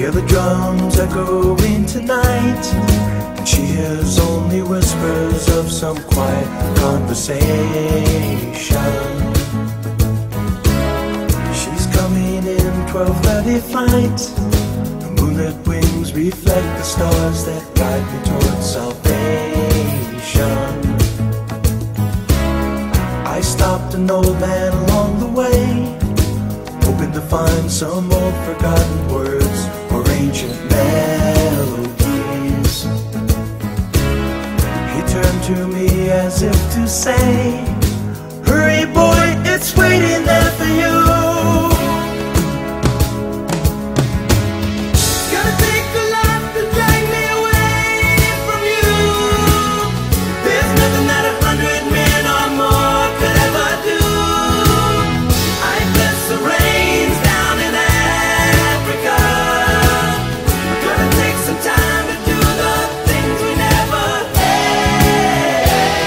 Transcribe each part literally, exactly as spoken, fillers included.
Hear the drums echoing tonight, and she hears only whispers of some quiet conversation. She's coming in twelve thirty flight. The moonlit wings reflect the stars that guide me towards salvation. I stopped an old man along the way, hoping to find some old forgotten words or ancient melodies. He turned to me as if to say, hurry boy, it's waiting there for you. Gonna take a lot to drag me away from you. There's nothing that a hundred men or more could ever do. I bless the rains down in Africa. We're gonna take some time to do the things we never had.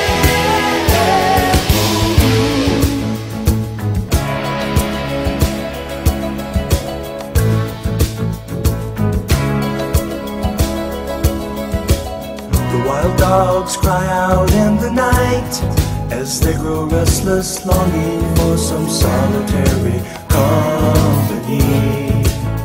The wild dogs cry out in the night as they grow restless, longing for some solitary company.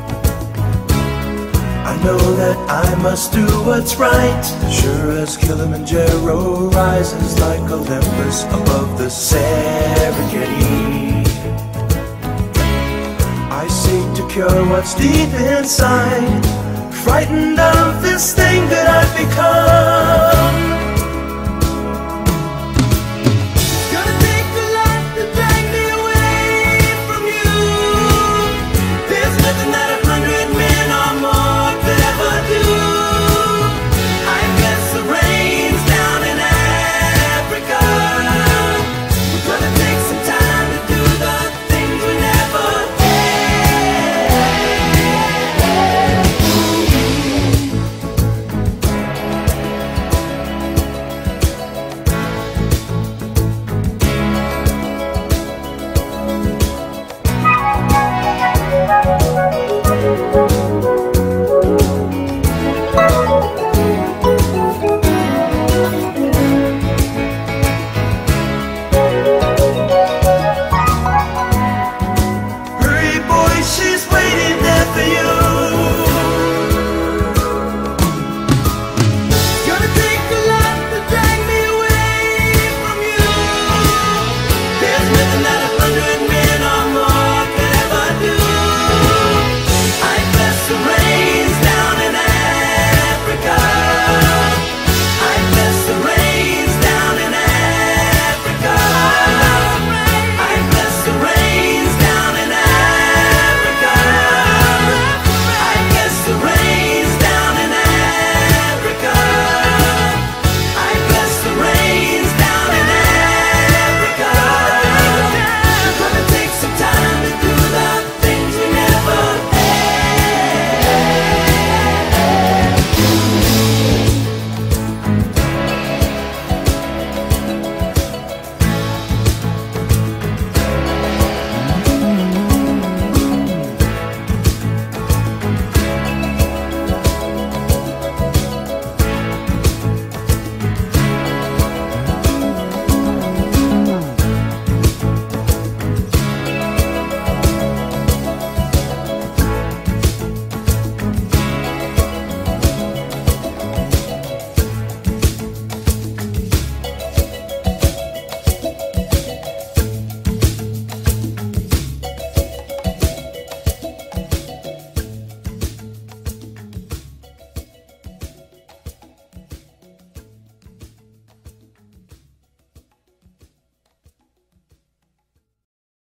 I know that I must do what's right, sure as Kilimanjaro rises like Olympus above the Serengeti. I seek to cure what's deep inside, frightened of this thing that I've become. Gonna take a lot to drag me away from you. There's nothing that a hundred men or more could ever do. I bless the rains down in Africa. We're gonna take some time to do the things we never hurry boy, she